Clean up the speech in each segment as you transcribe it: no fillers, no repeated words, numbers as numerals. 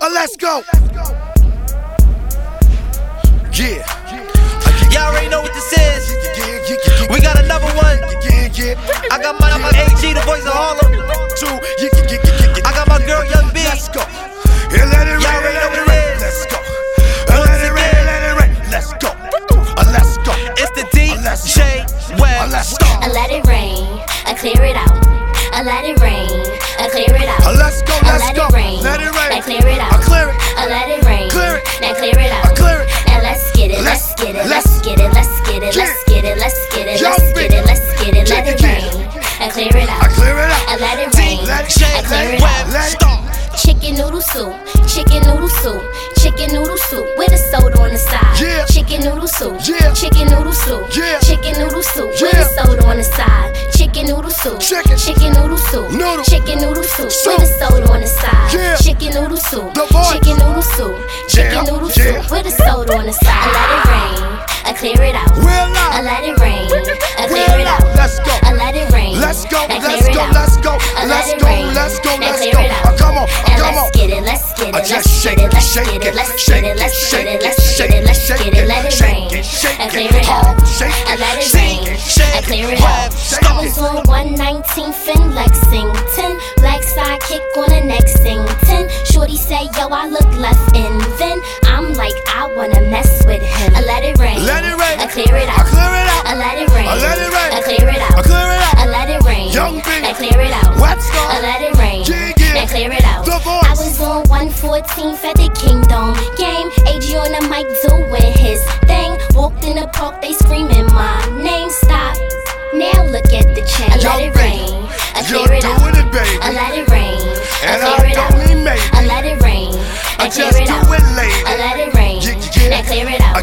Let's go. Yeah. Y'all already know what this is. We got another one. I got my AG, the voice of Harlem. I got my girl Young B. Let's go. Let it rain. Y'all already know what it is. Let's go. Let it rain. Let it rain. Let's go. Let's go. It's the DJ Web. Let's go. I let it rain, I clear it out. I let it rain, I clear it out. Let's go. I Let's let go. it rain, Let it rain. I clear it out. I clear it. I let it rain, Clear it. now clear it out. I clear it. Now let's get it, let's get it, let's get it, let's get it, let's get it, let's get it, let's get it, let's get it. Let it rain, I clear it out. I clear it out. I let it rain, I clear it out. Let's go. Chicken noodle soup, chicken noodle soup, chicken noodle soup with a soda on the side. Yeah. Chicken noodle soup, Yeah. chicken noodle soup, Yeah. chicken noodle soup with Yeah. a soda on the side. Chicken noodle soup, chicken noodle soup, Noodle. chicken noodle soup Soup. with a soda on the side. Yeah. Chicken noodle soup, The voice. chicken noodle soup, chicken Yeah. noodle Yeah. soup with a soda on the side. I let it rain, I clear it out. We're live. I let it rain, I clear We're it live. out. Let's go. I let it rain. Let's go. I clear Let's it go. out. Let's go. I let Let's it go. rain. Let's go. Now Let's clear go. it out. Come on. Now Come on. let's get it. Let's get it. Just Let's shake get it. it, Let's shake get it, it. Let's shake get it. it, Let's shake get it. it, Let's shake get it. it, Let's shake get it, it. Let it shake rain. it, shake I it, clear it out. hard, shake I it, let it shake rain. it, shake I clear it it, out. hard, shake I was it. on 119th in Lexington. Black sidekick on the next Sington. Shorty say, yo, I look left in. Then I'm like, I wanna mess with him. I let it rain. Let it rain. I clear it I out. clear it out. I let it rain. I let it rain. I clear it out. I clear it out. I let it rain. Young B. I clear it out. What's up? I let it rain. Yeah, yeah. I clear it out. The voice. I was on 114th at the Kingdom game. AG on the mic doing his thing. Walked in the park, they screaming my name. Stop. Now look at the chain. I let Young it B. rain. I You're clear it out. doing it, baby. I let it rain. And I clear I it don't out. mean maybe. I let it rain. I I clear just it do out. it, lady. I let it rain. Yeah. Now clear it out.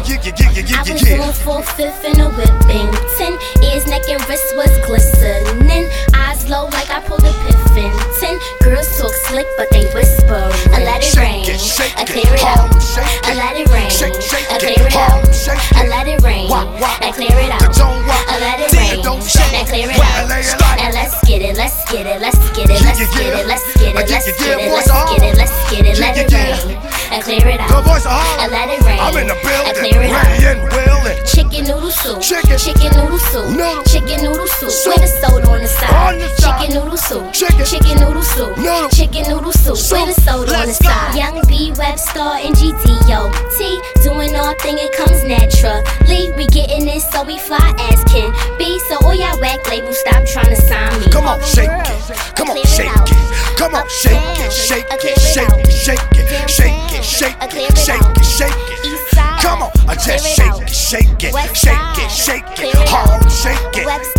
I I was on 4/5 in a Whippington. Ears, neck, and wrist was glistening. Eyes low like I pulled a Piffington. Girls talk slick, but they whisper. I let it rain. I clear it out. I let it rain. I clear it out. I let it rain. I clear it out. I let it rain. I clear it out. Now let's get it. Let's get it. Let's get it. Let's get it. Let's get it. Let's get it. Let's get it. Let's get it. Let it rain. I clear it The out. voice of I Harlem. let it rain. I'm in the I building. clear it out. Ready and willing. Chicken noodle soup, Chicken. noodle soup, Noodle. chicken noodle soup Soup. with a soda on the side. On the side. Chicken noodle soup, Chicken. noodle soup, Noodle. chicken noodle soup Soup. with a soda on the Let's go. side. Young B, Web Star, and GDOT, doing our thing, it comes naturally. We getting it, so we fly as can be. So all y'all whack labels, stop trying to sign me. Come on, shake it. Come on, shake it. Come on, shake it, shake it, shake it, shake it, shake it, shake it, shake it, shake it. Come on, I just shake it, shake it, shake it, shake it, hard, shake it.